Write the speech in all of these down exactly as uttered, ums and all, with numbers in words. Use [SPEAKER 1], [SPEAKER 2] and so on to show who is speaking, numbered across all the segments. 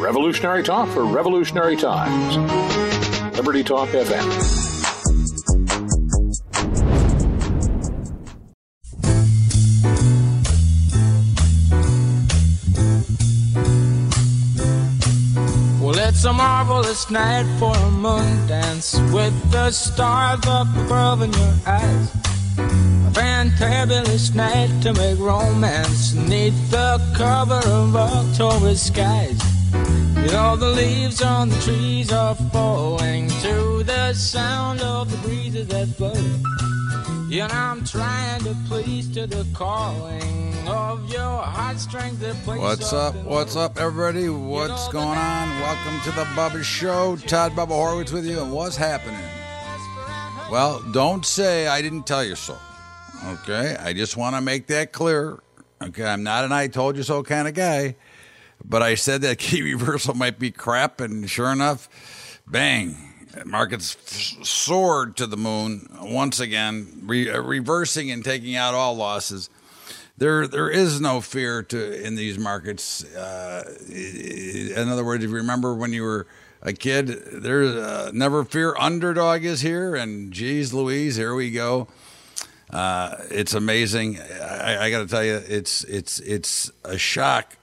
[SPEAKER 1] Revolutionary talk for revolutionary times. Liberty Talk F M.
[SPEAKER 2] Well, it's a marvelous night for a moon dance with the stars up above in your eyes. A fantabulous night to make romance neath the cover of October skies. You know the leaves on the trees are falling to the sound of the breezes that blow. You know I'm trying to please to the calling of your heartstrings that play.
[SPEAKER 3] What's up? What's up, everybody? What's going on? Welcome to the Bubba Show. Todd Bubba Horowitz with you, and what's happening? Well, don't say I didn't tell you so. Okay, I just want to make that clear. Okay, I'm not an I told you so kind of guy. But I said that key reversal might be crap, and sure enough, bang, markets soared to the moon once again, re- reversing and taking out all losses. There, there is no fear to in these markets. Uh, in other words, if you remember when you were a kid, there's uh, never fear. Underdog is here, and geez Louise, here we go. Uh, it's amazing. I, I got to tell you, it's it's it's a shock.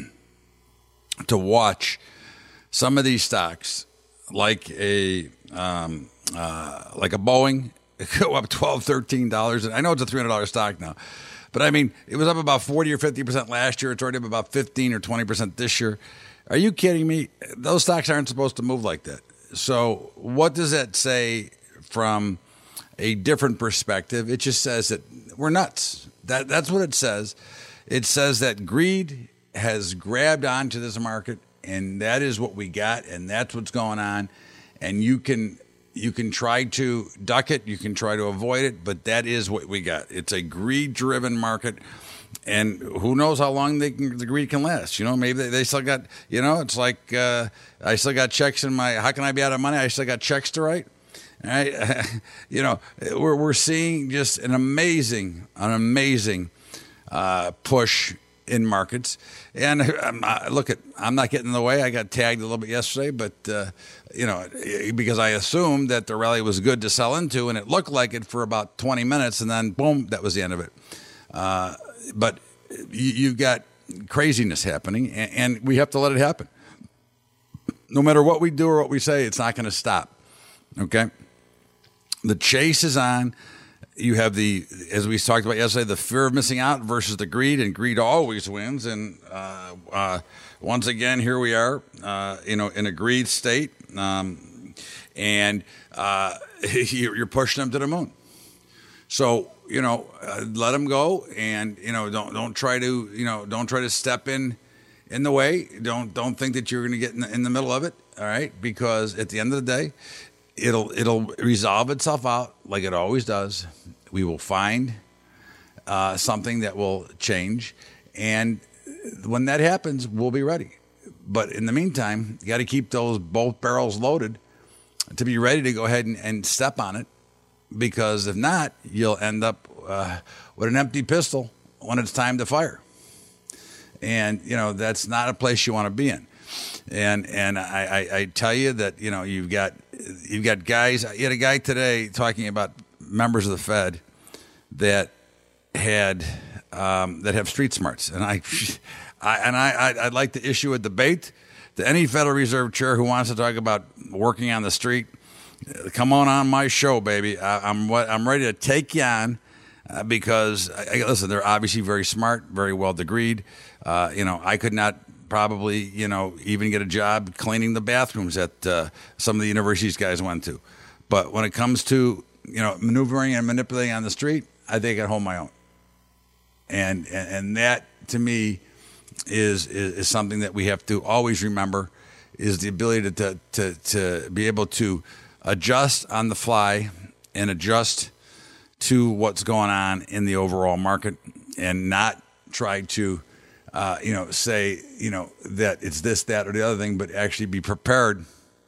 [SPEAKER 3] To watch some of these stocks, like a um, uh, like a Boeing, go up twelve dollars, thirteen dollars. And I know it's a three hundred dollars stock now, but I mean, it was up about forty or fifty percent last year. It's already up about fifteen or twenty percent this year. Are you kidding me? Those stocks aren't supposed to move like that. So what does that say from a different perspective? It just says that we're nuts. That That's what it says. It says that greed has grabbed onto this market, and that is what we got, and that's what's going on. And you can you can try to duck it, you can try to avoid it, but that is what we got. It's a greed-driven market, and who knows how long they can, the greed can last. You know, maybe they, they still got, you know, it's like uh, I still got checks in my, how can I be out of money? I still got checks to write. All right? You know, we're, we're seeing just an amazing, an amazing uh, push in markets. And um, look, at I'm not getting in the way. I got tagged a little bit yesterday, but uh, you know, because I assumed that the rally was good to sell into, and it looked like it for about twenty minutes, and then boom, that was the end of it. Uh, but you, you've got craziness happening, and, and we have to let it happen. No matter what we do or what we say, it's not going to stop. Okay, the chase is on. You have the, as we talked about yesterday, the fear of missing out versus the greed, and greed always wins. And uh, uh, once again, here we are, uh, you know, in a greed state, um, and uh, you're pushing them to the moon. So you know, uh, let them go, and you know, don't don't try to, you know, don't try to step in in the way. Don't don't think that you're going to get in the, in the middle of it. All right, because at the end of the day, It'll it'll resolve itself out like it always does. We will find uh, something that will change, and when that happens, we'll be ready. But in the meantime, you got to keep those both barrels loaded to be ready to go ahead and, and step on it, because if not, you'll end up uh, with an empty pistol when it's time to fire. And you know that's not a place you want to be in. And and I, I, I tell you that, you know, you've got you've got guys. You had a guy today talking about members of the Fed that had um, that have street smarts, and I, I and I I'd like to issue a debate to any Federal Reserve chair who wants to talk about working on the street. Come on on my show, baby. I, I'm what I'm ready to take you on. Uh, because I, listen, they're obviously very smart, very well degreed. Uh, you know, I could not probably, you know, even get a job cleaning the bathrooms that uh, some of the universities guys went to. But when it comes to, you know, maneuvering and manipulating on the street, I think I hold my own. And and, and that to me is, is is something that we have to always remember, is the ability to to to be able to adjust on the fly and adjust to what's going on in the overall market, and not try to, uh, you know, say, you know, that it's this, that, or the other thing, but actually be prepared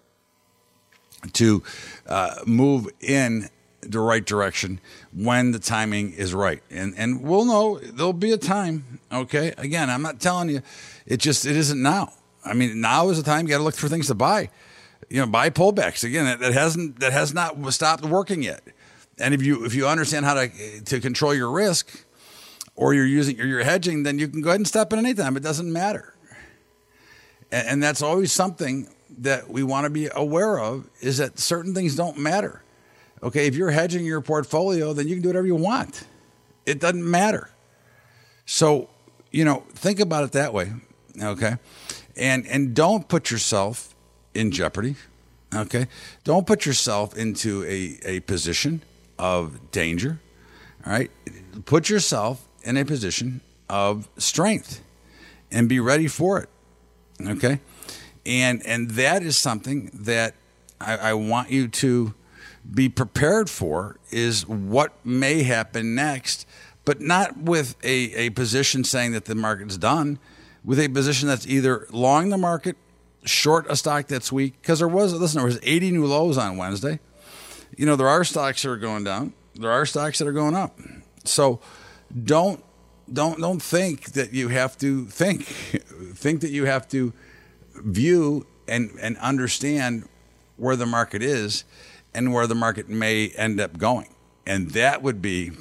[SPEAKER 3] to uh, move in the right direction when the timing is right. And and we'll know there'll be a time, okay? Again, I'm not telling you, it just, it isn't now. I mean, now is the time you got to look for things to buy. You know, buy pullbacks. Again, that, that hasn't that has not stopped working yet. And if you if you understand how to to control your risk, or you're using or you're hedging, then you can go ahead and step in anytime. It doesn't matter. And, and that's always something that we want to be aware of, is that certain things don't matter. Okay, if you're hedging your portfolio, then you can do whatever you want. It doesn't matter. So, you know, think about it that way. Okay, and and don't put yourself in jeopardy. Okay, don't put yourself into a a position of danger. All right, put yourself in a position of strength and be ready for it. Okay, and and that is something that I, I want you to be prepared for, is what may happen next, but not with a, a position saying that the market's done, with a position that's either long the market, short a stock that's weak, because there was, listen, there was eighty new lows on Wednesday. You know, there are stocks that are going down. There are stocks that are going up. So don't don't don't think that you have to think. Think that you have to view and, and understand where the market is and where the market may end up going. And that would be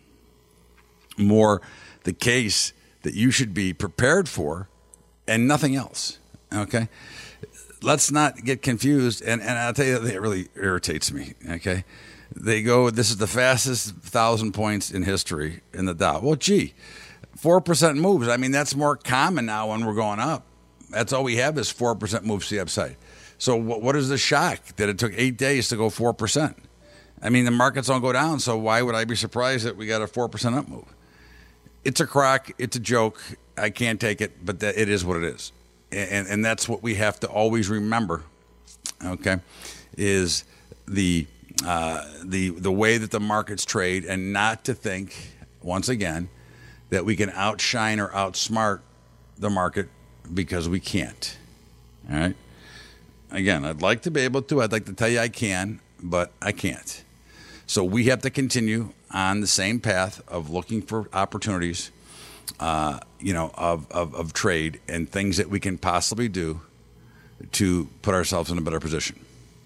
[SPEAKER 3] more the case that you should be prepared for and nothing else. Okay? Let's not get confused. And, and I'll tell you, it really irritates me. Okay? They go, this is the fastest thousand points in history in the Dow. Well, gee, four percent moves. I mean, that's more common now when we're going up. That's all we have is four percent moves to the upside. So what, what is the shock that it took eight days to go four percent? I mean, the markets don't go down, so why would I be surprised that we got a four percent up move? It's a crock. It's a joke. I can't take it, but that, it is what it is. And, and that's what we have to always remember, okay, is the uh, the the way that the markets trade, and not to think, once again, that we can outshine or outsmart the market, because we can't. All right? Again, I'd like to be able to. I'd like to tell you I can, but I can't. So we have to continue on the same path of looking for opportunities, uh, you know, of, of, of trade and things that we can possibly do to put ourselves in a better position.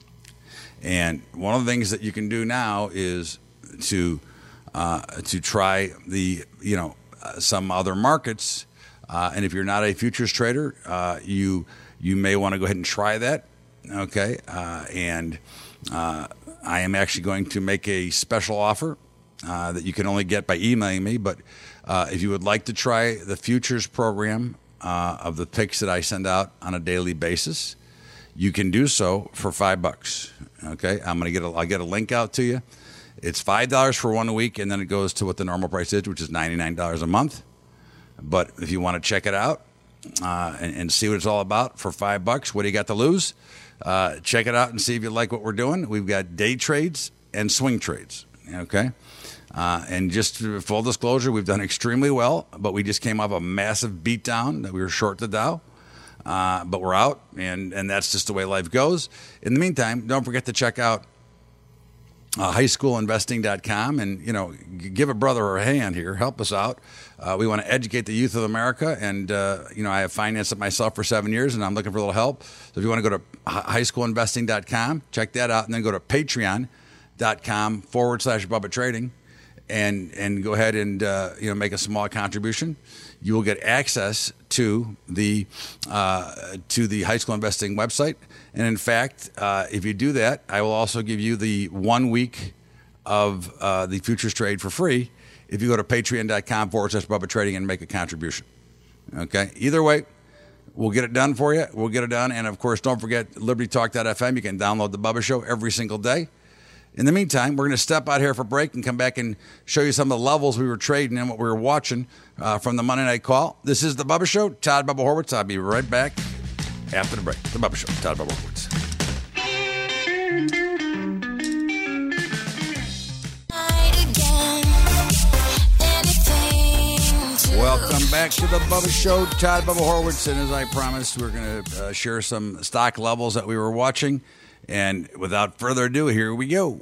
[SPEAKER 3] And one of the things that you can do now is to uh, to try the, you know, uh, some other markets. Uh, and if you're not a futures trader, uh, you you may want to go ahead and try that. Okay, uh, and uh, I am actually going to make a special offer uh, that you can only get by emailing me. But uh, if you would like to try the futures program uh, of the picks that I send out on a daily basis, you can do so for five bucks. Okay, I'm going to get a, I'll get a link out to you. It's five dollars for one week, and then it goes to what the normal price is, which is ninety-nine dollars a month. But if you want to check it out uh, and, and see what it's all about for five bucks, what do you got to lose? Uh, check it out and see if you like what we're doing. We've got day trades and swing trades. Okay. Uh, and just full disclosure, we've done extremely well, but we just came off a massive beatdown that we were short the Dow. Uh, but we're out, and, and that's just the way life goes. In the meantime, don't forget to check out Uh, high school investing dot com, and, you know, give a brother a hand here. Help us out. Uh, we want to educate the youth of America, and, uh, you know, I have financed it myself for seven years, and I'm looking for a little help. So if you want to go to high school investing dot com, check that out, and then go to patreon dot com forward slash Bubba Trading, and and go ahead and, uh, you know, make a small contribution. You will get access to the uh, to the High School Investing website. And in fact, uh, if you do that, I will also give you the one week of uh, the futures trade for free if you go to patreon dot com forward slash Bubba Trading and make a contribution. Okay? Either way, we'll get it done for you. We'll get it done. And, of course, don't forget Liberty Talk dot f m. You can download the Bubba Show every single day. In the meantime, we're going to step out here for a break and come back and show you some of the levels we were trading and what we were watching uh, from the Monday Night Call. This is The Bubba Show. Todd Bubba Horwitz. I'll be right back after the break. The Bubba Show. Todd Bubba Horwitz. Welcome back to The Bubba Show. Todd Bubba Horwitz. And as I promised, we're going to uh, share some stock levels that we were watching. And without further ado, here we go.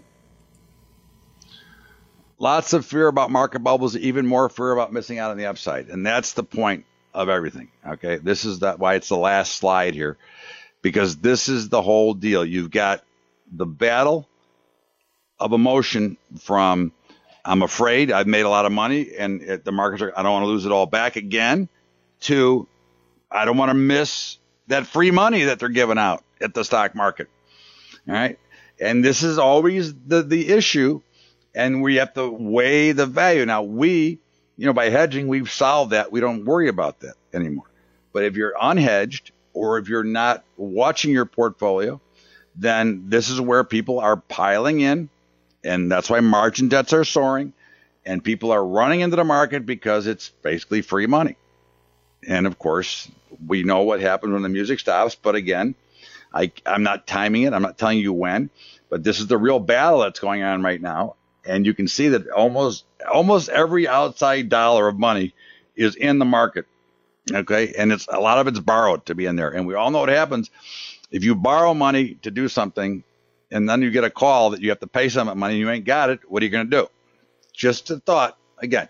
[SPEAKER 3] Lots of fear about market bubbles, even more fear about missing out on the upside. And that's the point of everything. Okay, this is that why it's the last slide here, because this is the whole deal. You've got the battle of emotion from I'm afraid I've made a lot of money and it, the markets are, I don't want to lose it all back again, to I don't want to miss that free money that they're giving out at the stock market. All right. And this is always the, the issue. And we have to weigh the value. Now we, you know, by hedging, we've solved that. We don't worry about that anymore. But if you're unhedged or if you're not watching your portfolio, then this is where people are piling in. And that's why margin debts are soaring and people are running into the market because it's basically free money. And of course, we know what happens when the music stops. But again, I, I'm not timing it. I'm not telling you when, but this is the real battle that's going on right now. And you can see that almost almost every outside dollar of money is in the market. Okay. And it's a lot of it's borrowed to be in there. And we all know what happens if you borrow money to do something and then you get a call that you have to pay some money and you ain't got it. What are you going to do? Just a thought. Again,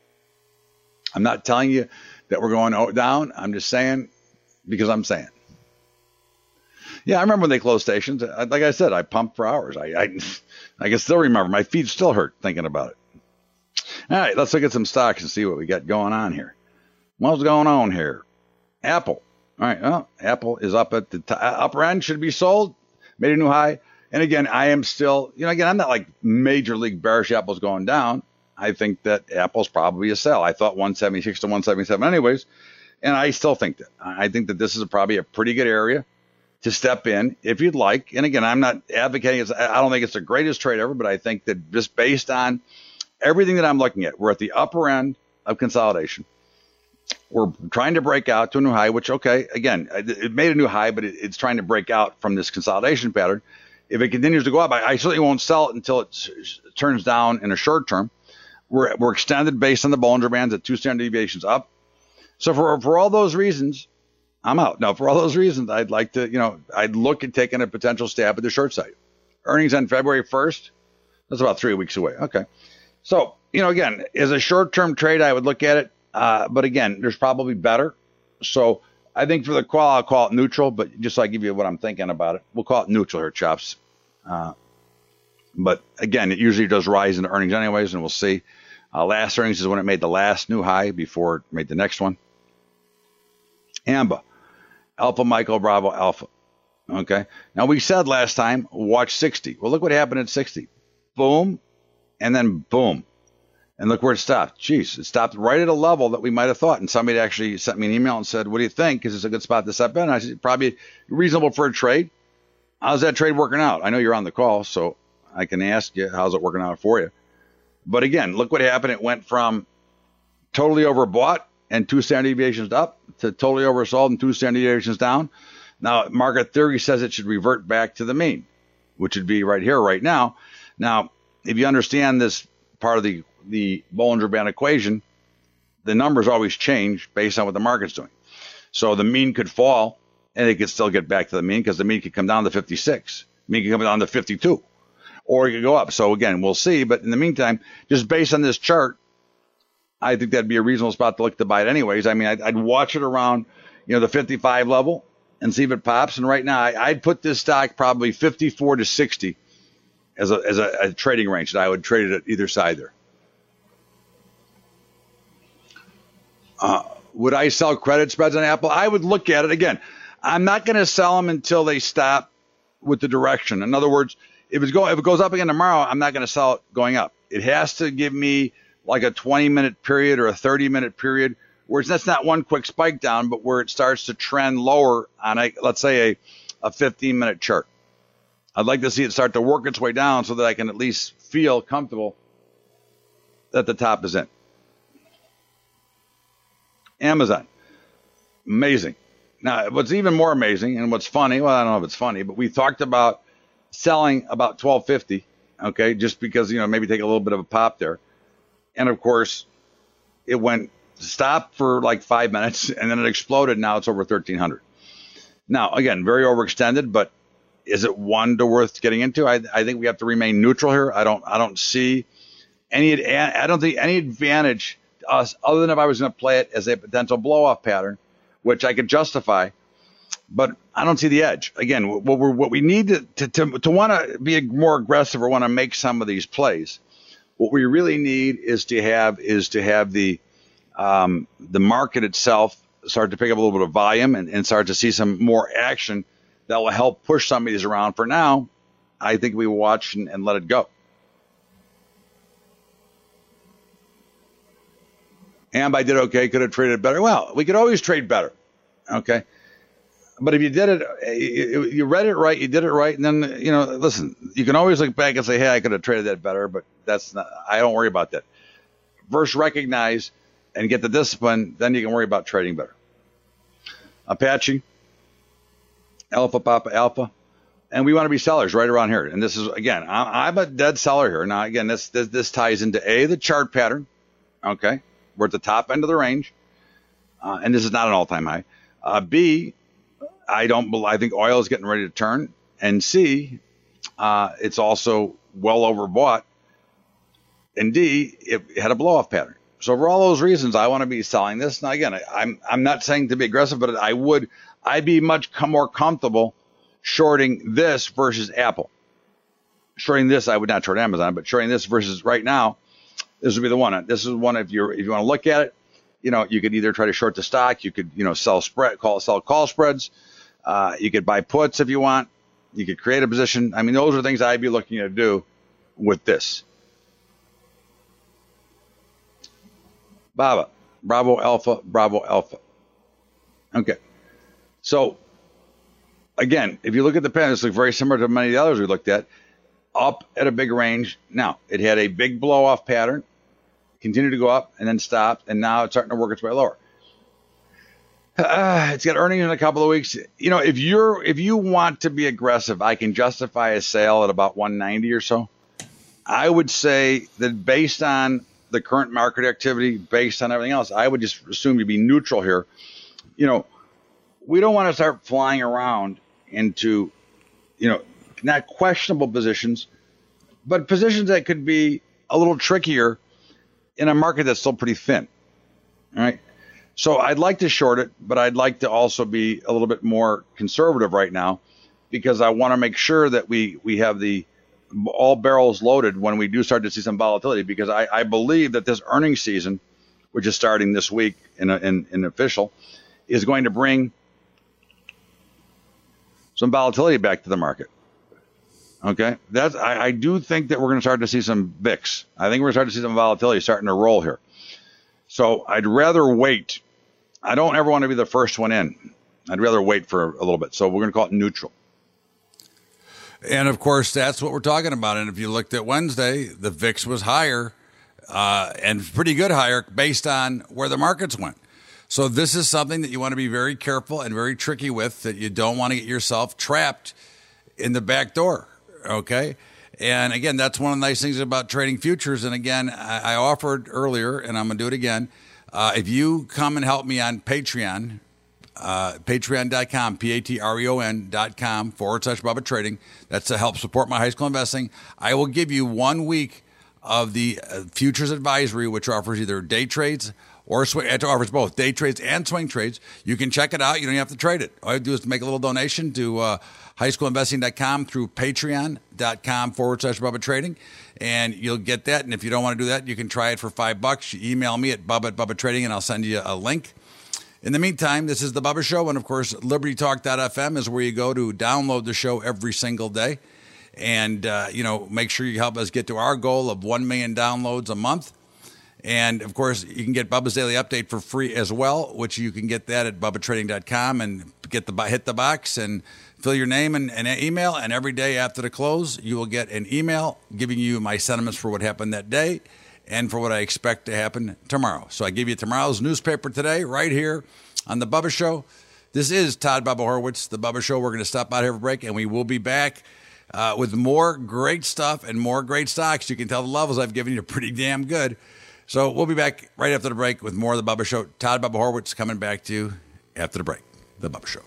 [SPEAKER 3] I'm not telling you that we're going down. I'm just saying because I'm saying. Yeah, I remember when they closed stations. Like I said, I pumped for hours. I, I, I can still remember. My feet still hurt thinking about it. All right, let's look at some stocks and see what we got going on here. What's going on here? Apple. All right, well, Apple is up at the t- upper end. Should be sold. Made a new high. And again, I am still, you know, again, I'm not like major league bearish. Apple's going down. I think that Apple's probably a sell. I thought one seventy-six to one seventy-seven anyways. And I still think that. I think that this is a, probably a pretty good area to step in if you'd like. And again, I'm not advocating, it's, I don't think it's the greatest trade ever, but I think that just based on everything that I'm looking at, we're at the upper end of consolidation. We're trying to break out to a new high, which, okay, again, it made a new high, but it, it's trying to break out from this consolidation pattern. If it continues to go up, I, I certainly won't sell it until it s- turns down in a short term. We're, we're extended based on the Bollinger Bands at two standard deviations up. So for, for all those reasons, I'm out. Now, for all those reasons, I'd like to, you know, I'd look at taking a potential stab at the short side. Earnings on February first. That's about three weeks away. Okay. So, you know, again, as a short-term trade, I would look at it. Uh, but again, there's probably better. So I think for the call, I'll call it neutral, but just so I give you what I'm thinking about it, we'll call it neutral here, chops. Uh, but again, it usually does rise in the earnings anyways, and we'll see. Uh, last earnings is when it made the last new high before it made the next one. AMBA. Alpha Michael Bravo Alpha. Okay. Now we said last time, watch sixty. Well, look what happened at sixty. Boom. And then boom. And look where it stopped. Jeez, it stopped right at a level that we might have thought. And somebody actually sent me an email and said, what do you think? Is this a good spot to step in? And I said, probably reasonable for a trade. How's that trade working out? I know you're on the call, so I can ask you, how's it working out for you? But again, look what happened. It went from totally overbought and two standard deviations up to totally oversold and two standard deviations down. Now, market theory says it should revert back to the mean, which would be right here, right now. Now, if you understand this part of the, the Bollinger Band equation, the numbers always change based on what the market's doing. So the mean could fall and it could still get back to the mean because the mean could come down to fifty-six. The mean could come down to fifty-two, or it could go up. So again, we'll see. But in the meantime, just based on this chart, I think that'd be a reasonable spot to look to buy it anyways. I mean, I'd, I'd watch it around, you know, the fifty-five level and see if it pops. And right now, I, I'd put this stock probably fifty-four to sixty as a as a, a trading range that I would trade it at either side there. Uh, would I sell credit spreads on Apple? I would look at it again. I'm not going to sell them until they stop with the direction. In other words, if it's go if it goes up again tomorrow, I'm not going to sell it going up. It has to give me like a twenty minute period or a thirty minute period where it's, that's not one quick spike down, but where it starts to trend lower on a, let's say a, a fifteen minute chart. I'd like to see it start to work its way down so that I can at least feel comfortable that the top is in. Amazon. Amazing. Now, what's even more amazing and what's funny, well, I don't know if it's funny, but we talked about selling about twelve fifty, okay, just because, you know, maybe take a little bit of a pop there. And of course, it went stopped for like five minutes and then it exploded. Now it's over thirteen hundred. Now, again, very overextended, but is it one to worth getting into? I, I think we have to remain neutral here. I don't, I don't see any, I don't think any advantage us, other than if I was going to play it as a potential blow-off pattern, which I could justify. But I don't see the edge. Again, what, we're, what we need to to, to, to want to be more aggressive or want to make some of these plays, what we really need is to have is to have the um, the market itself start to pick up a little bit of volume and, and start to see some more action that will help push some of these around. For now, I think we watch and, and let it go. And I did okay. Could have traded better. Well, we could always trade better. Okay. But if you did it, you read it right, you did it right, and then, you know, listen, you can always look back and say, hey, I could have traded that better, but that's not, I don't worry about that. First, recognize and get the discipline, then you can worry about trading better. Apache, Alpha Papa Alpha, and we want to be sellers right around here. And this is, again, I'm a dead seller here. Now, again, this, this, this ties into A, the chart pattern, okay? We're at the top end of the range, uh, and this is not an all-time high. Uh, B, I don't. I think oil is getting ready to turn, and C, uh, it's also well overbought. And D, it had a blow-off pattern. So for all those reasons, I want to be selling this. Now, again, I, I'm I'm not saying to be aggressive, but I would. I'd be much com- more comfortable shorting this versus Apple. Shorting this, I would not short Amazon, but shorting this versus right now, this would be the one. This is one if you if you want to look at it. You know, you could either try to short the stock, you could, you know, sell spread, call sell call spreads, uh, you could buy puts if you want, you could create a position. I mean, those are things I'd be looking to do with this. Baba, Bravo Alpha, Bravo Alpha. Okay, so again, if you look at the pattern, it's like very similar to many of the others we looked at. Up at a big range. Now it had a big blow off pattern. Continue to go up and then stopped, and now it's starting to work its way lower. Uh, it's got earnings in a couple of weeks. You know, if you're if you want to be aggressive, I can justify a sale at about one ninety or so. I would say that based on the current market activity, based on everything else, I would just assume you'd be neutral here. You know, we don't want to start flying around into, you know, not questionable positions, but positions that could be a little trickier in a market that's still pretty thin. All right. So I'd like to short it, but I'd like to also be a little bit more conservative right now because I want to make sure that we, we have the all barrels loaded when we do start to see some volatility, because I, I believe that this earnings season, which is starting this week in, a, in, in official, is going to bring some volatility back to the market. Okay, that's I, I do think that we're going to start to see some V I X. I think we're going to start to see some volatility starting to roll here. So I'd rather wait. I don't ever want to be the first one in. I'd rather wait for a little bit. So we're going to call it neutral. And of course, that's what we're talking about. And if you looked at Wednesday, the V I X was higher uh, and pretty good higher based on where the markets went. So this is something that you want to be very careful and very tricky with, that you don't want to get yourself trapped in the back door. Okay. And again, that's one of the nice things about trading futures. And again, I, I offered earlier, and I'm going to do it again. Uh, if you come and help me on Patreon, uh, patreon dot com, P A T R E O N dot com forward slash Bubba Trading, that's to help support my high school investing. I will give you one week of the uh, futures advisory, which offers either day trades or swing. It offers both day trades and swing trades. You can check it out. You don't have to trade it. All you have to do is to make a little donation to uh, high school investing dot com through patreon dot com forward slash Bubba Trading, and you'll get that. And if you don't want to do that, you can try it for five bucks. You email me at Bubba at Bubba Trading, and I'll send you a link. In the meantime, this is the Bubba Show, and of course, liberty talk dot f m is where you go to download the show every single day. And, uh, you know, make sure you help us get to our goal of one million downloads a month. And, of course, you can get Bubba's Daily Update for free as well, which you can get that at Bubba Trading dot com and get the hit the box and fill your name and, and email. And every day after the close, you will get an email giving you my sentiments for what happened that day and for what I expect to happen tomorrow. So I give you tomorrow's newspaper today right here on the Bubba Show. This is Todd Bubba Horwitz, the Bubba Show. We're going to stop out here for a break, and we will be back uh, with more great stuff and more great stocks. You can tell the levels I've given you are pretty damn good. So we'll be back right after the break with more of the Bubba Show. Todd Bubba Horwitz coming back to you after the break. The Bubba Show.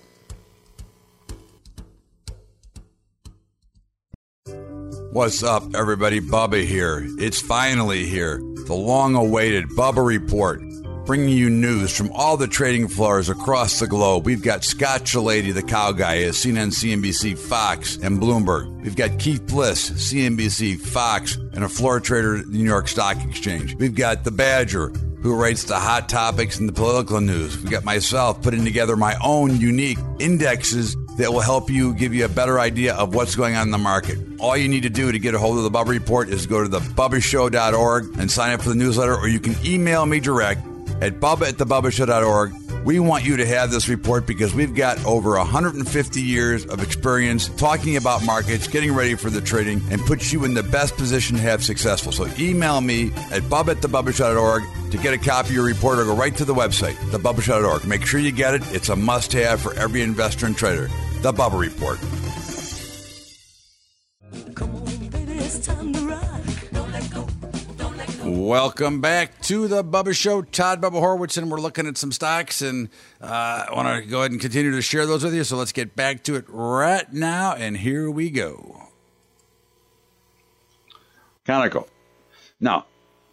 [SPEAKER 3] What's up, everybody? Bubba here. It's finally here. the long-awaited Bubba Report, bringing you news from all the trading floors across the globe. We've got Scott Chilady, the cow guy, at C N N, C N B C, Fox, and Bloomberg. We've got Keith Bliss, C N B C, Fox, and a floor trader at the New York Stock Exchange. We've got the Badger, who rates the hot topics in the political news. We've got myself putting together my own unique indexes that will help you, give you a better idea of what's going on in the market. All you need to do to get a hold of the Bubba Report is go to the bubba show dot org and sign up for the newsletter, or you can email me direct at bubba at the bubba show dot org. We want you to have this report because we've got over one hundred fifty years of experience talking about markets, getting ready for the trading, and puts you in the best position to have successful. So email me at bubba at the bubba show dot org to get a copy of your report, or go right to the website, the bubba show dot org. Make sure you get it. It's a must-have for every investor and trader. The Bubba Report.
[SPEAKER 4] Come on, baby, it's time to rock. Don't let go. Don't let go.
[SPEAKER 3] Welcome back to the Bubba Show. Todd Bubba Horwitz, and we're looking at some stocks, and uh, I want to go ahead and continue to share those with you. So let's get back to it right now, and here we go.
[SPEAKER 5] Conoco. Now,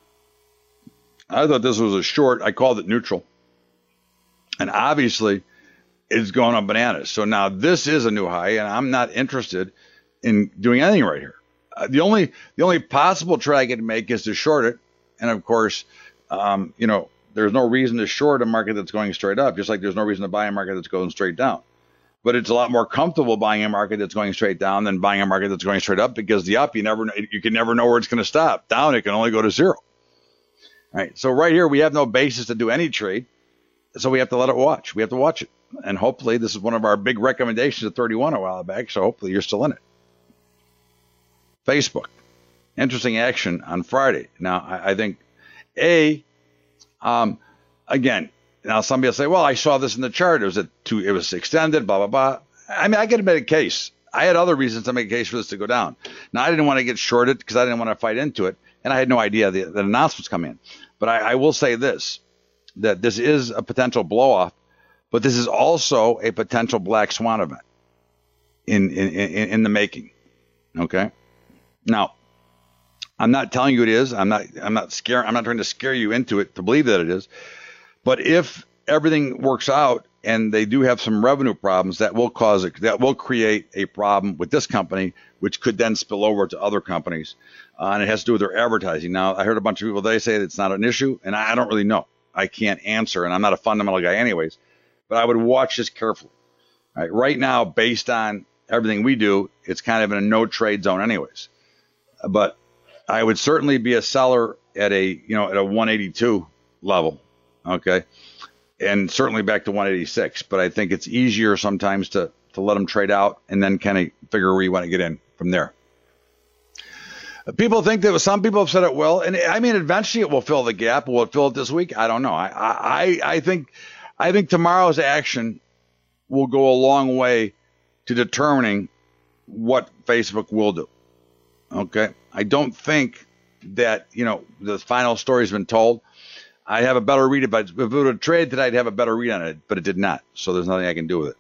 [SPEAKER 5] I thought this was a short. I called it neutral, and obviously it's going on bananas. So now this is a new high, and I'm not interested in doing anything right here. Uh, the only the only possible trade I can make is to short it, and of course, um, you know, there's no reason to short a market that's going straight up, just like there's no reason to buy a market that's going straight down. But it's a lot more comfortable buying a market that's going straight down than buying a market that's going straight up, because the up, you never you can never know where it's going to stop. Down, it can only go to zero. All right. So right here, we have no basis to do any trade, so we have to let it watch. We have to watch it. And hopefully, this is one of our big recommendations at thirty-one a while back, so hopefully you're still in it. Facebook. Interesting action on Friday. Now, I, I think, A, um, again, now somebody will say, well, I saw this in the chart. It was, a two, it was extended, blah, blah, blah. I mean, I could make a case. I had other reasons to make a case for this to go down. Now, I didn't want to get shorted because I didn't want to fight into it, and I had no idea the, the announcements come in. But I, I will say this, that this is a potential blow-off, but this is also a potential black swan event in, in, in, in the making. Okay. Now, I'm not telling you it is. I'm not, I'm not scaring, I'm not trying to scare you into it to believe that it is. But if everything works out and they do have some revenue problems, that will cause it, that will create a problem with this company, which could then spill over to other companies. Uh, and it has to do with their advertising. Now, I heard a bunch of people, they say it's not an issue, and I, I don't really know. I can't answer, and I'm not a fundamental guy anyways. But I would watch this carefully. All right, right now, based on everything we do, it's kind of in a no trade zone anyways. But I would certainly be a seller at a, you know, at a one eighty-two level. Okay. And certainly back to one eighty-six. But I think it's easier sometimes to, to let them trade out and then kind of figure where you want to get in from there. People think that some people have said it will. And I mean, eventually it will fill the gap. Will it fill it this week? I don't know. I, I, I think. I think tomorrow's action will go a long way to determining what Facebook will do. Okay. I don't think that, you know, the final story has been told. I have a better read about it. If it would have traded today, I'd have a better read on it, but it did not. So there's nothing I can do with it.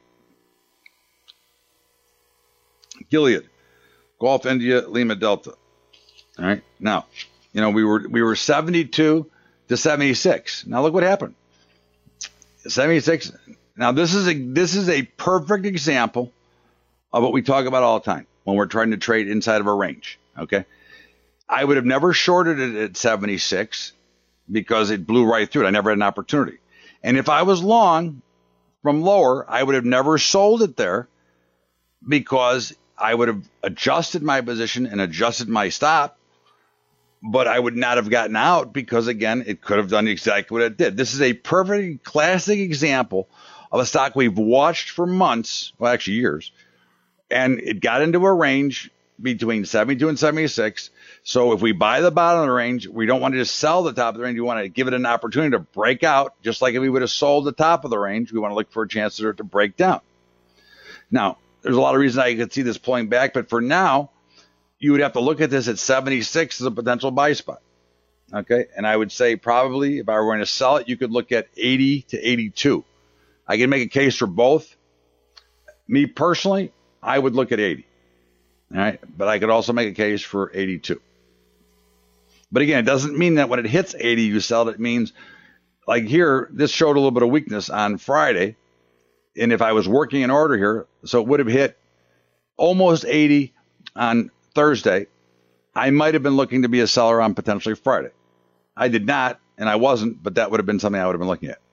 [SPEAKER 5] Gilead, Gulf India, Lima Delta. All right. Now, you know, we were, we were seventy-two to seventy-six. Now look what happened. seventy-six. Now this is a this is a perfect example of what we talk about all the time when we're trying to trade inside of a range. Okay, I would have never shorted it at seventy-six because it blew right through it. I never had an opportunity. And if I was long from lower, I would have never sold it there because I would have adjusted my position and adjusted my stop. But I would not have gotten out because, again, it could have done exactly what it did. This is a perfect classic example of a stock we've watched for months, well, actually years, and it got into a range between seventy-two and seventy-six. So if we buy the bottom of the range, we don't want to just sell the top of the range. We want to give it an opportunity to break out, just like if we would have sold the top of the range. We want to look for a chance for it to break down. Now, there's a lot of reasons I could see this pulling back, but for now, you would have to look at this at seventy-six as a potential buy spot. Okay. And I would say probably if I were going to sell it, you could look at eighty to eighty-two. I can make a case for both. Me personally, I would look at eighty. All right. But I could also make a case for eighty-two. But again, it doesn't mean that when it hits eighty, you sell it. It means, like here, this showed a little bit of weakness on Friday. And if I was working an order here, so it would have hit almost eighty on Thursday, I might have been looking to be a seller on potentially Friday. I did not, and I wasn't, but that would have been something I would have been looking at.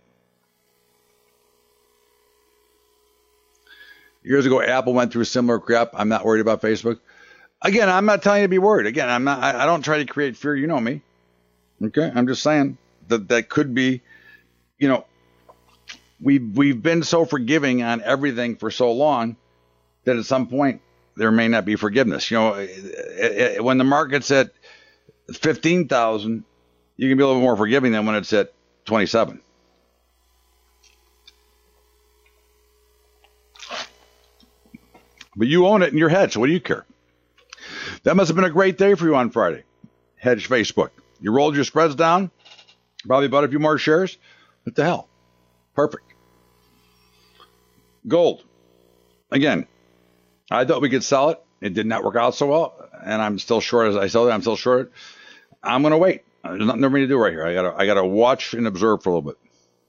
[SPEAKER 5] Years ago, Apple went through similar crap. I'm not worried about Facebook. Again, I'm not telling you to be worried. Again, I'm not. I, I don't try to create fear. You know me. Okay, I'm just saying that that could be, you know, we've we've been so forgiving on everything for so long that at some point there may not be forgiveness. You know, it, it, when the market's at fifteen thousand, you can be a little more forgiving than when it's at twenty-seven. But you own it in your head, so what do you care? That must have been a great day for you on Friday. Hedge Facebook. You rolled your spreads down, probably bought a few more shares. What the hell? Perfect. Gold. Again, I thought we could sell it. It did not work out so well, and I'm still short. As I said, I'm still short. I'm going to wait. There's nothing for me to do right here. I got to I got to watch and observe for a little bit.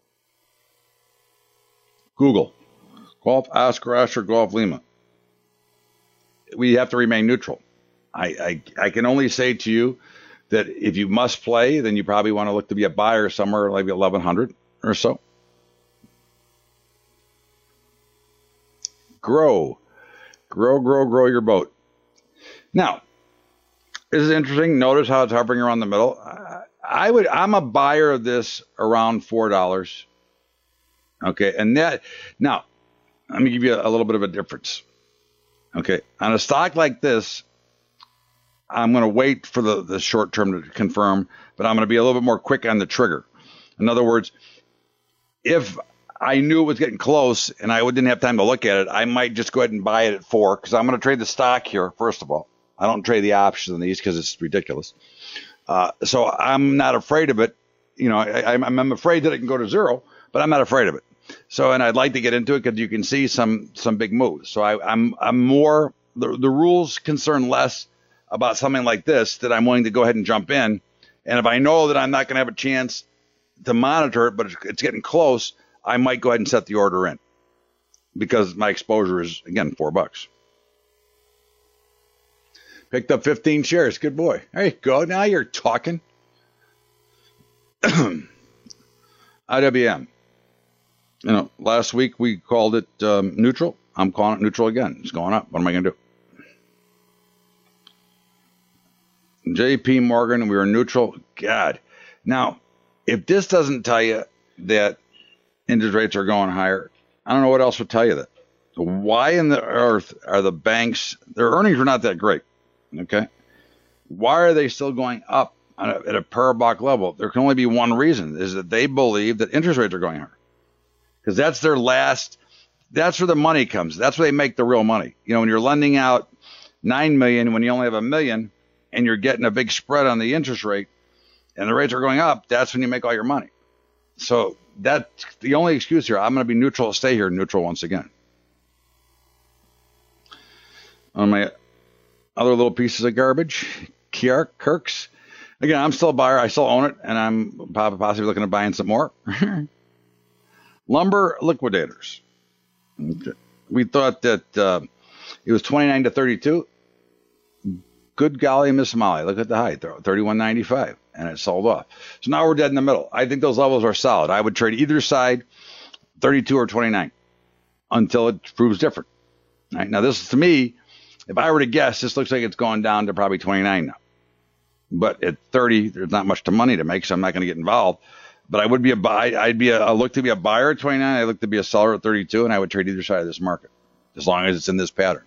[SPEAKER 5] Google. Golf Oscar Oscar Golf Lima. We have to remain neutral. I, I I can only say to you that if you must play, then you probably want to look to be a buyer somewhere like eleven hundred or so. Grow. Grow, grow, grow your boat. Now, this is interesting. Notice how it's hovering around the middle. I, I would, I'm a buyer of this around four dollars. Okay, and that, now, let me give you a, a little bit of a difference. Okay, on a stock like this, I'm going to wait for the, the short term to confirm, but I'm going to be a little bit more quick on the trigger. In other words, if I knew it was getting close and I didn't have time to look at it, I might just go ahead and buy it at four because I'm going to trade the stock here, first of all. I don't trade the options in these because it's ridiculous. Uh, so I'm not afraid of it. You know, I, I'm, I'm afraid that it can go to zero, but I'm not afraid of it. So, and I'd like to get into it because you can see some some big moves. So I, I'm I'm more the the rules concern less about something like this that I'm willing to go ahead and jump in. And if I know that I'm not going to have a chance to monitor it, but it's, it's getting close, I might go ahead and set the order in because my exposure is again four bucks. Picked up fifteen shares. Good boy. There you go. Now you're talking. I W M. You know, last week we called it um, neutral. I'm calling it neutral again. It's going up. What am I going to do? J P Morgan, we were neutral. God. Now, if this doesn't tell you that interest rates are going higher, I don't know what else would tell you that. Why in the earth are the banks, their earnings are not that great. Okay. Why are they still going up at a, at a parabolic level? There can only be one reason, is that they believe that interest rates are going higher. Because that's their last, that's where the money comes. That's where they make the real money. You know, when you're lending out nine million dollars when you only have a million and you're getting a big spread on the interest rate and the rates are going up, that's when you make all your money. So that's the only excuse here. I'm going to be neutral, stay here neutral once again. On my other little pieces of garbage, Kirks. Again, I'm still a buyer. I still own it, and I'm possibly looking at buying some more. Lumber liquidators. Okay. We thought that uh, it was twenty-nine to thirty-two. Good golly, Miss Molly. Look at the high, thirty-one ninety-five, and it sold off. So now we're dead in the middle. I think those levels are solid. I would trade either side, thirty-two or twenty-nine, until it proves different. Right? Now, this to me, if I were to guess, this looks like it's going down to probably twenty-nine now. But at thirty, there's not much to money to make, so I'm not going to get involved. But I would be a buy. I'd be a, I look to be a buyer at twenty-nine. I look to be a seller at thirty-two, and I would trade either side of this market as long as it's in this pattern.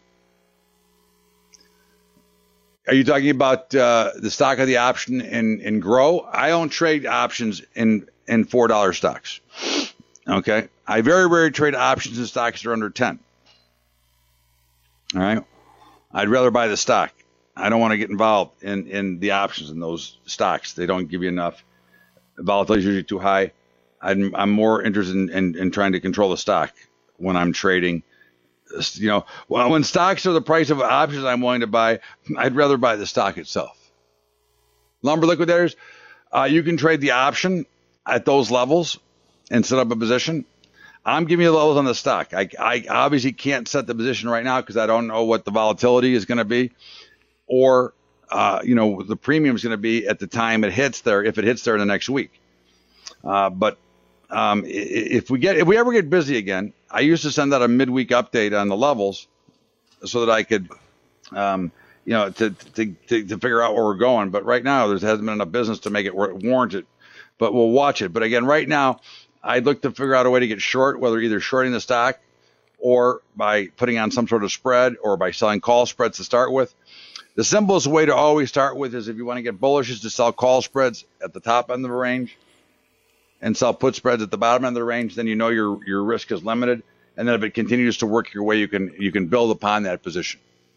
[SPEAKER 5] Are you talking about uh, the stock of the option in, in Grow? I don't trade options in, in four dollar stocks. Okay. I very rarely trade options in stocks that are under ten. All right. I'd rather buy the stock. I don't want to get involved in, in the options in those stocks. They don't give you enough. Volatility is usually too high. I'm, I'm more interested in, in, in trying to control the stock when I'm trading. You know, well, when stocks are the price of options I'm willing to buy, I'd rather buy the stock itself. Lumber liquidators, uh, you can trade the option at those levels and set up a position. I'm giving you the levels on the stock. I, I obviously can't set the position right now because I don't know what the volatility is going to be, or uh, you know, the premium is going to be at the time it hits there, if it hits there in the next week. Uh, but um, if we get, if we ever get busy again, I used to send out a midweek update on the levels so that I could, um, you know, to, to to to figure out where we're going. But right now, there hasn't been enough business to make it warrant it. But we'll watch it. But again, right now, I'd look to figure out a way to get short, whether either shorting the stock or by putting on some sort of spread or by selling call spreads to start with. The simplest way to always start with is if you want to get bullish is to sell call spreads at the top end of the range and sell put spreads at the bottom end of the range. Then you know your your risk is limited. And then if it continues to work your way, you can you can build upon that position.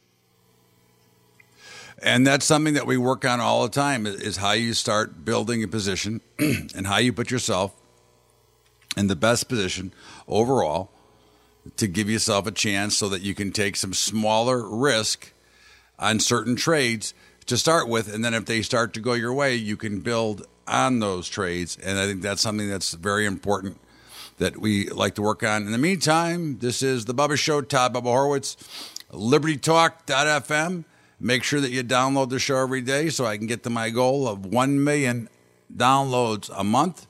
[SPEAKER 3] And that's something that we work on all the time is how you start building a position and how you put yourself in the best position overall to give yourself a chance so that you can take some smaller risk on certain trades to start with. And then if they start to go your way, you can build on those trades. And I think that's something that's very important that we like to work on. In the meantime, this is The Bubba Show, Todd Bubba Horowitz, liberty talk dot f m. Make sure that you download the show every day so I can get to my goal of one million downloads a month.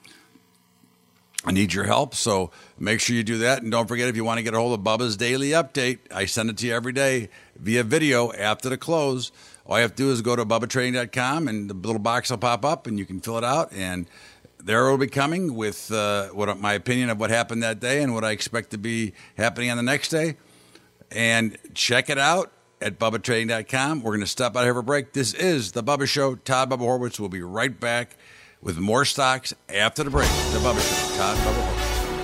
[SPEAKER 3] I need your help, so make sure you do that. And don't forget, if you want to get a hold of Bubba's Daily Update, I send it to you every day via video after the close. All you have to do is go to bubba trading dot com, and the little box will pop up, and you can fill it out. And there will be coming with uh, what my opinion of what happened that day and what I expect to be happening on the next day. And check it out at bubba trading dot com. We're going to stop out here for a break. This is The Bubba Show. Todd Bubba Horowitz will be right back with more stocks after the break. The Bubba Show. Todd Bubba Horowitz.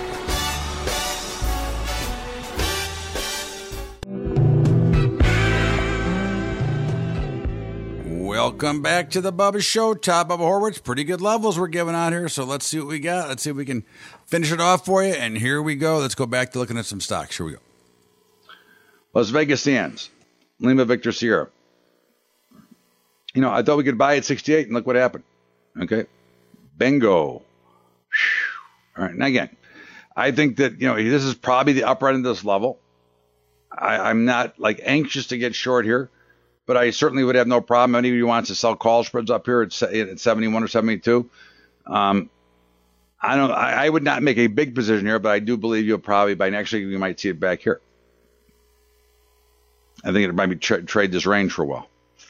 [SPEAKER 3] Welcome back to The Bubba Show. Todd Bubba Horowitz. Pretty good levels we're giving out here, so let's see what we got. Let's see if we can finish it off for you. And here we go. Let's go back to looking at some stocks. Here we go.
[SPEAKER 5] Las Vegas Sands. Lima Victor Sierra. You know, I thought we could buy at sixty-eight, and look what happened. Okay. Bingo. All right. Now, again, I think that, you know, this is probably the upper end of this level. I, I'm not, like, anxious to get short here, but I certainly would have no problem. Anybody who wants to sell call spreads up here at, at seventy-one or seventy-two, um, I don't. I, I would not make a big position here, but I do believe you'll probably, by next week, we might see it back here. I think it might be tra- trade this range for a while.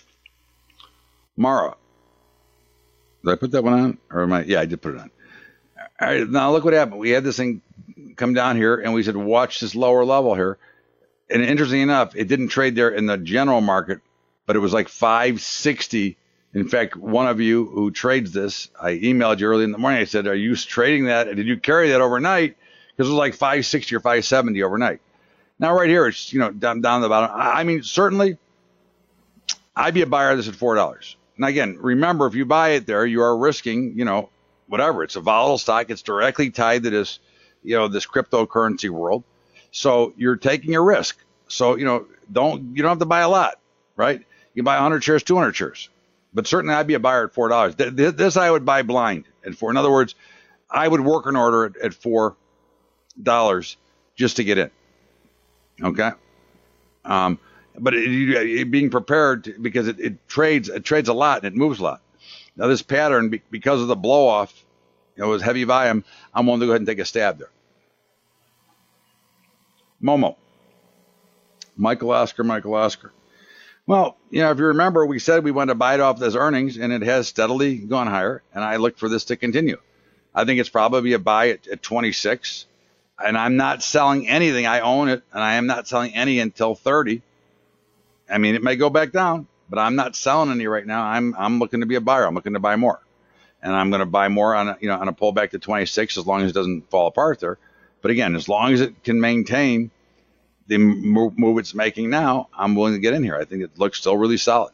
[SPEAKER 5] Mara. Did I put that one on? Or am I? Yeah, I did put it on. All right, now look what happened. We had this thing come down here, and we said, watch this lower level here. And interestingly enough, it didn't trade there in the general market, but it was like five sixty. In fact, one of you who trades this, I emailed you early in the morning. I said, are you trading that? And did you carry that overnight? Because it was like five sixty or five seventy overnight. Now, right here, it's, you know, down, down the bottom. I mean, certainly, I'd be a buyer of this at four dollars. Now, again, remember, if you buy it there, you are risking, you know, whatever. It's a volatile stock. It's directly tied to this, you know, this cryptocurrency world. So you're taking a risk. So, you know, don't, you don't have to buy a lot, right? You buy one hundred shares, two hundred shares. But certainly, I'd be a buyer at four dollars. This I would buy blind at four. In other words, I would work an order at, at four dollars just to get in. Okay. Um, but it, it, being prepared to, because it, it trades, it trades a lot and it moves a lot. Now this pattern, be, because of the blow off, you know, it was heavy volume. I'm willing to go ahead and take a stab there. Momo. Michael Oscar, Michael Oscar. Well, you know, if you remember, we said we wanted to buy it off as earnings, and it has steadily gone higher, and I look for this to continue. I think it's probably a buy at, at twenty-six. And I'm not selling anything. I own it, and I am not selling any until thirty. I mean, it may go back down, but I'm not selling any right now. I'm I'm looking to be a buyer. I'm looking to buy more, and I'm going to buy more on a, you know on a pullback to twenty-six as long as it doesn't fall apart there. But again, as long as it can maintain the move, move it's making now, I'm willing to get in here. I think it looks still really solid.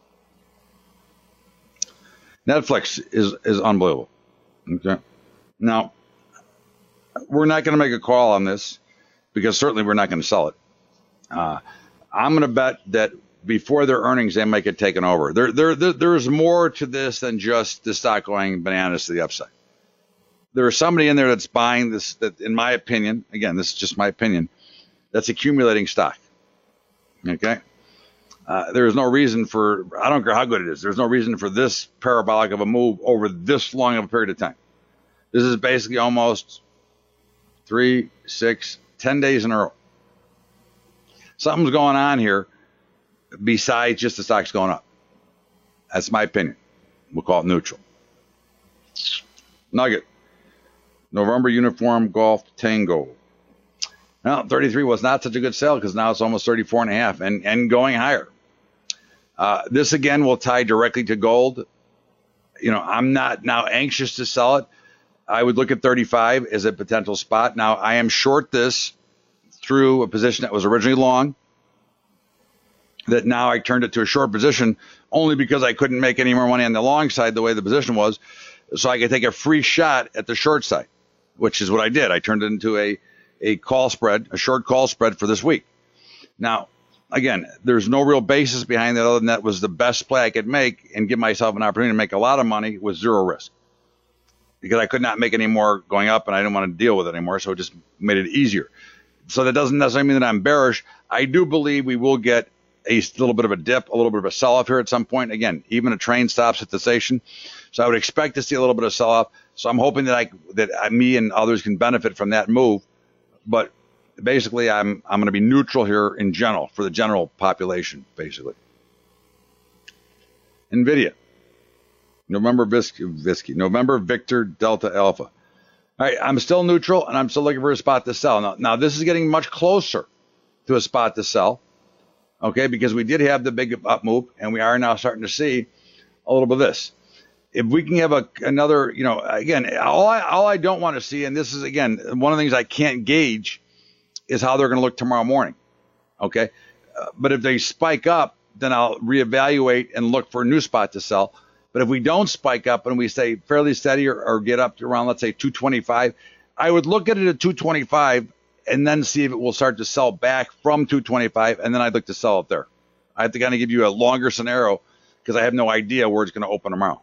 [SPEAKER 5] Netflix is is unbelievable. Okay, now. We're not going to make a call on this because certainly we're not going to sell it. Uh, I'm going to bet that before their earnings, they might get taken over. There, there, there, there's more to this than just the stock going bananas to the upside. There's somebody in there that's buying this, that, in my opinion, again, this is just my opinion, that's accumulating stock. Okay? Uh, there is no reason for, I don't care how good it is, there's no reason for this parabolic of a move over this long of a period of time. This is basically almost three, six, ten days in a row. Something's going on here besides just the stocks going up. That's my opinion. We'll call it neutral. Nugget. November Uniform Golf Tango. Now, thirty-three was not such a good sell because now it's almost thirty-four and a half and, and going higher. Uh, this again will tie directly to gold. You know, I'm not now anxious to sell it. I would look at thirty-five as a potential spot. Now, I am short this through a position that was originally long, that now I turned it to a short position only because I couldn't make any more money on the long side the way the position was, so I could take a free shot at the short side, which is what I did. I turned it into a, a call spread, a short call spread for this week. Now, again, there's no real basis behind that other than that was the best play I could make and give myself an opportunity to make a lot of money with zero risk, because I could not make any more going up and I didn't want to deal with it anymore, so it just made it easier. So that doesn't necessarily mean that I'm bearish. I do believe we will get a little bit of a dip, a little bit of a sell-off here at some point. Again, even a train stops at the station. So I would expect to see a little bit of sell-off. So I'm hoping that I, that I, me and others can benefit from that move. But basically, I'm I'm going to be neutral here in general for the general population, basically. NVIDIA. November Visky, Visky. November Victor Delta Alpha. All right, I'm still neutral, and I'm still looking for a spot to sell. Now, now this is getting much closer to a spot to sell, okay, because we did have the big up move, and we are now starting to see a little bit of this. If we can have a, another, you know, again, all I, all I don't want to see, and this is, again, one of the things I can't gauge, is how they're going to look tomorrow morning, okay? Uh, but if they spike up, then I'll reevaluate and look for a new spot to sell. But if we don't spike up and we stay fairly steady or, or get up to around, let's say, two twenty-five, I would look at it at two twenty-five and then see if it will start to sell back from two twenty-five, and then I'd look to sell it there. I have to kind of give you a longer scenario because I have no idea where it's going to open tomorrow.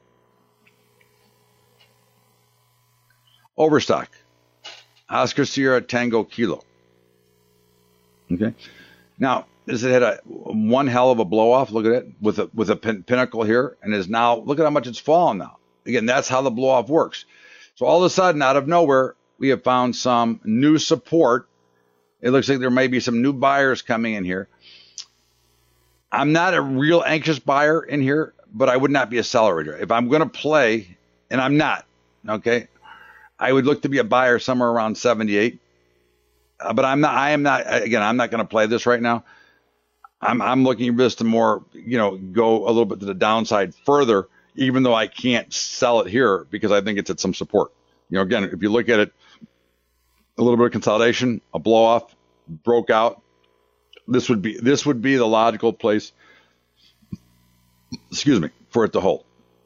[SPEAKER 5] Overstock. Oscar Sierra Tango Kilo. Okay. Now, this had a one hell of a blow off. Look at it with a with a pin, pinnacle here, and is now, look at how much it's fallen now. Again, that's how the blow off works. So all of a sudden, out of nowhere, we have found some new support. It looks like there may be some new buyers coming in here. I'm not a real anxious buyer in here, but I would not be a seller here. If I'm going to play, and I'm not, okay, I would look to be a buyer somewhere around seventy-eight. Uh, but I'm not, I am not, again, I'm not going to play this right now. I'm, I'm looking for this to more, you know, go a little bit to the downside further, even though I can't sell it here because I think it's at some support. You know, again, if you look at it, a little bit of consolidation, a blow off, broke out. This would be, this would be the logical place, excuse me, for it to hold.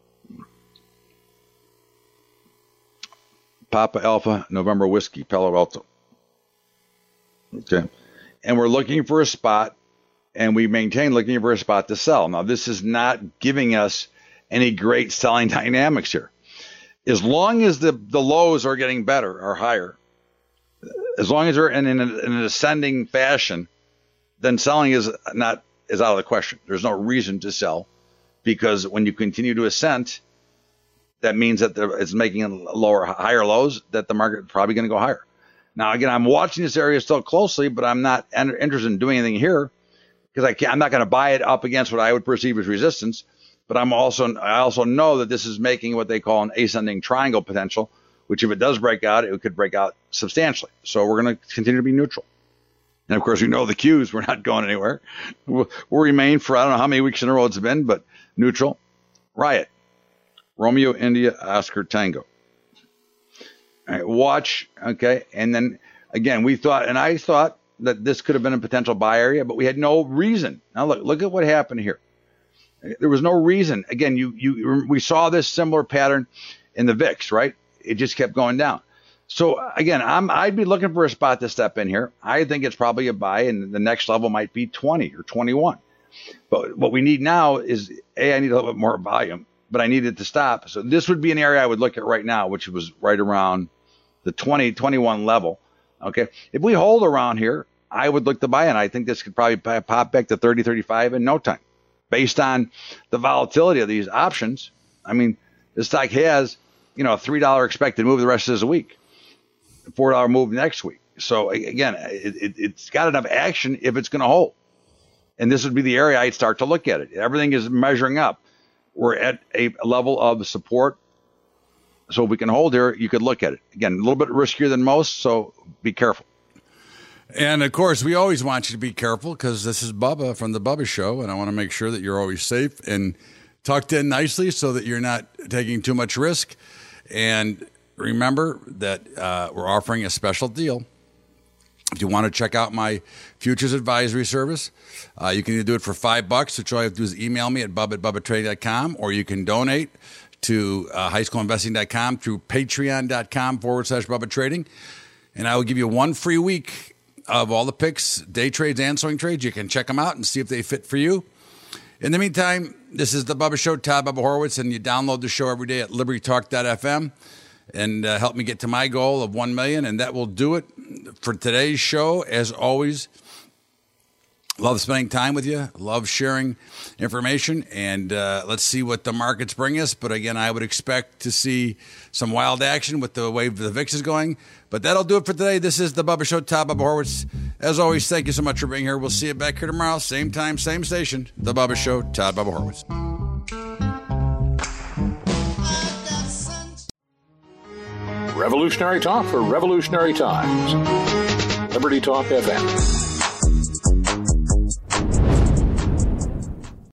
[SPEAKER 5] Papa Alpha, November Whiskey, Palo Alto. Okay. And we're looking for a spot, and we maintain looking for a spot to sell. Now, this is not giving us any great selling dynamics here. As long as the, the lows are getting better or higher, as long as they're in, in, a, in an ascending fashion, then selling is not is out of the question. There's no reason to sell, because when you continue to ascend, that means that it's making lower, higher lows, that the market is probably going to go higher. Now, again, I'm watching this area still closely, but I'm not interested in doing anything here because I can't, I'm not going to buy it up against what I would perceive as resistance. But I'm also, I also know that this is making what they call an ascending triangle potential, which if it does break out, it could break out substantially. So we're going to continue to be neutral. And of course, we know the cues. We're not going anywhere. We'll, we'll remain for, I don't know how many weeks in a row it's been, but neutral. Riot. Romeo, India, Oscar, Tango. All right, watch, okay, and then again, we thought, and I thought that this could have been a potential buy area, but we had no reason. Now look, look at what happened here. There was no reason. Again, you, you, we saw this similar pattern in the V I X, right? It just kept going down. So again, I'm, I'd be looking for a spot to step in here. I think it's probably a buy, and the next level might be twenty or twenty-one. But what we need now is, A, I need a little bit more volume, but I need it to stop. So this would be an area I would look at right now, which was right around the twenty, twenty-one level. Okay. If we hold around here, I would look to buy, and I think this could probably pop back to thirty, thirty-five in no time based on the volatility of these options. I mean, this stock has, you know, a three dollars expected move the rest of this week, a four dollars move next week. So again, it, it, it's got enough action if it's going to hold. And this would be the area I'd start to look at it. Everything is measuring up. We're at a level of support. So if we can hold here, you could look at it. Again, a little bit riskier than most, so be careful.
[SPEAKER 3] And, of course, we always want you to be careful because this is Bubba from the Bubba Show, and I want to make sure that you're always safe and tucked in nicely so that you're not taking too much risk. And remember that uh, we're offering a special deal. If you want to check out my futures advisory service, uh, you can either do it for five bucks, which all you have to do is email me at bub at bubba trading dot com, or you can donate to uh, high school investing dot com through patreon.com forward slash Bubba Trading. And I will give you one free week of all the picks, day trades and swing trades. You can check them out and see if they fit for you. In the meantime, this is the Bubba Show, Todd Bubba Horowitz, and you download the show every day at liberty talk dot f m and uh, help me get to my goal of one million, and that will do it for today's show. As always, love spending time with you, love sharing information, and uh, let's see what the markets bring us. But again, I would expect to see some wild action with the way the V I X is going. But that'll do it for today. This is the Bubba Show, Todd Bubba Horowitz. As always, thank you so much for being here. We'll see you back here tomorrow, same time, same station. The Bubba Show, Todd Bubba Horowitz.
[SPEAKER 1] Revolutionary talk for revolutionary times. Liberty Talk F M.